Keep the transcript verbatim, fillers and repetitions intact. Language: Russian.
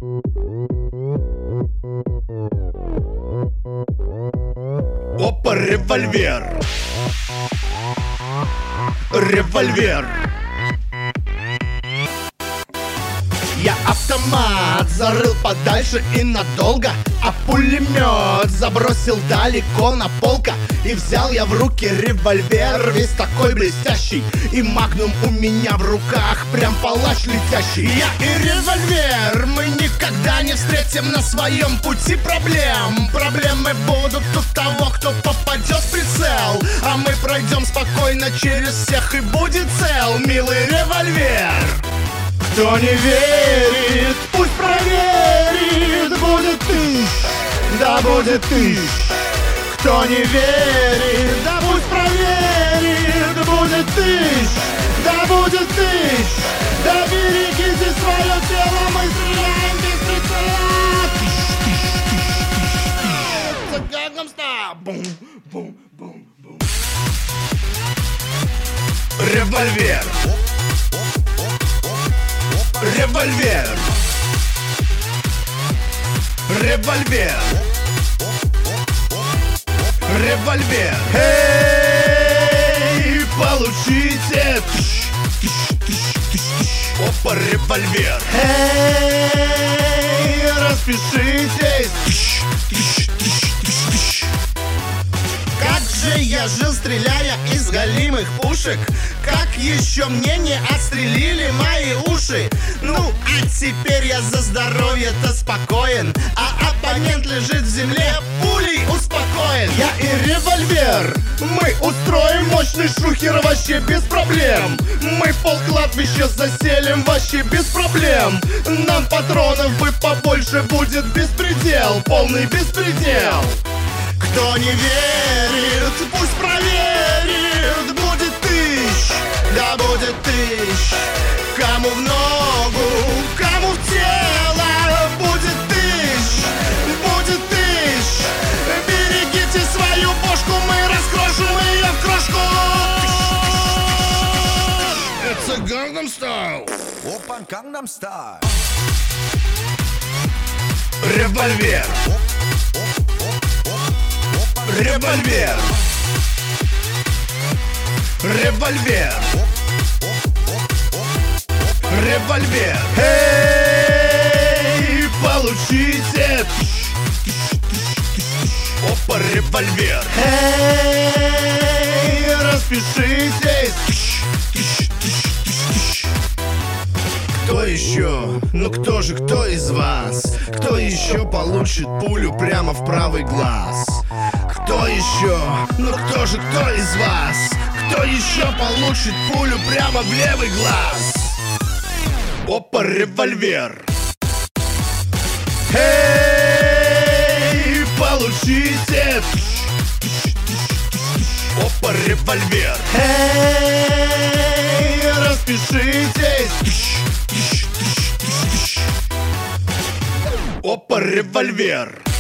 Опа, револьвер. Револьвер. Я автомат зарыл подальше и надолго, а пулемет забросил далеко на полка. И взял я в руки револьвер, весь такой блестящий, и магнум у меня в руках, прям палач летящий. Я и револьвер, мы никогда не встретим на своем пути проблем. Проблемы будут у того, кто попадет в прицел, а мы пройдем спокойно через всех и будет цел. Милый револьвер. Кто не верит, пусть проверит. Будет тысяч, да будет тысяч. Кто не верит, да пусть проверит. Будет тысяч, да будет тысяч. Да берегите свое тело, мы стреляем без прицела. Это Gangnam Style. Бум, бум, бум, бум. Револьвер. Револьвер. Револьвер. Револьвер. Эй, получите. Опа, револьвер. Эй, распишитесь. Как же я жил, стреляя из голимых пушек. Как еще мне не отстрелили мои уши. Ну, а теперь я за здоровье-то спокоен, а оппонент лежит в земле, пулей успокоен. Я и револьвер, мы устроим мощный шухер вообще без проблем. Мы пол кладбища заселим вообще без проблем. Нам патронов бы побольше, будет беспредел, полный беспредел. Кто не верит, пусть проверит. Будет тысяч, да будет тысяч. Кому в ногу, кому в тело. Будет тысяч, будет тысяч. Берегите свою бошку, мы раскрошим ее в крошку. Это Gangnam Style. Опа, Gangnam Style. Револьвер. Револьвер. Револьвер. Револьвер. Эй, получите. Опа, револьвер. Эй, распишитесь. Кто еще? Ну кто же, кто из вас? Кто еще получит пулю прямо в правый глаз? Кто еще? Ну кто же, кто из вас? Кто еще получит пулю прямо в левый глаз? Опа, револьвер. Эй, получите. Опа, револьвер. Эй, распишитесь. Опа, револьвер.